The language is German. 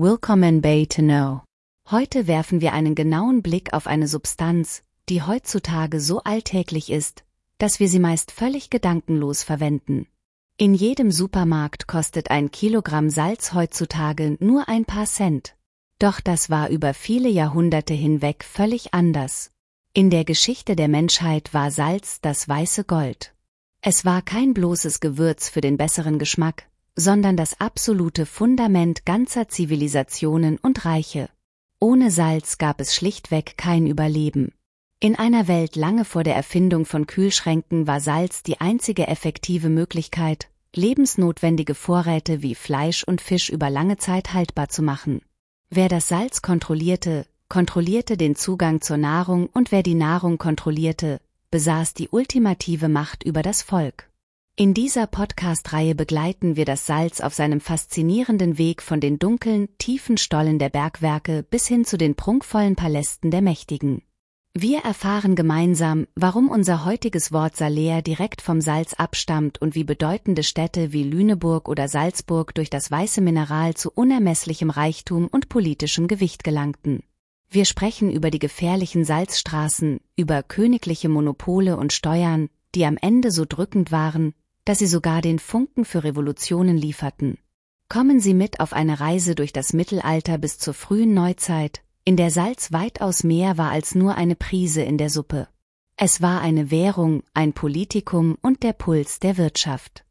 Willkommen bei To Know. Heute werfen wir einen genauen Blick auf eine Substanz, die heutzutage so alltäglich ist, dass wir sie meist völlig gedankenlos verwenden. In jedem Supermarkt kostet ein Kilogramm Salz heutzutage nur ein paar Cent. Doch das war über viele Jahrhunderte hinweg völlig anders. In der Geschichte der Menschheit war Salz das weiße Gold. Es war kein bloßes Gewürz für den besseren Geschmack, sondern das absolute Fundament ganzer Zivilisationen und Reiche. Ohne Salz gab es schlichtweg kein Überleben. In einer Welt lange vor der Erfindung von Kühlschränken war Salz die einzige effektive Möglichkeit, lebensnotwendige Vorräte wie Fleisch und Fisch über lange Zeit haltbar zu machen. Wer das Salz kontrollierte, kontrollierte den Zugang zur Nahrung, und wer die Nahrung kontrollierte, besaß die ultimative Macht über das Volk. In dieser Podcast-Reihe begleiten wir das Salz auf seinem faszinierenden Weg von den dunklen, tiefen Stollen der Bergwerke bis hin zu den prunkvollen Palästen der Mächtigen. Wir erfahren gemeinsam, warum unser heutiges Wort Salär direkt vom Salz abstammt und wie bedeutende Städte wie Lüneburg oder Salzburg durch das weiße Mineral zu unermesslichem Reichtum und politischem Gewicht gelangten. Wir sprechen über die gefährlichen Salzstraßen, über königliche Monopole und Steuern, die am Ende so drückend waren, dass sie sogar den Funken für Revolutionen lieferten. Kommen Sie mit auf eine Reise durch das Mittelalter bis zur frühen Neuzeit, in der Salz weitaus mehr war als nur eine Prise in der Suppe. Es war eine Währung, ein Politikum und der Puls der Wirtschaft.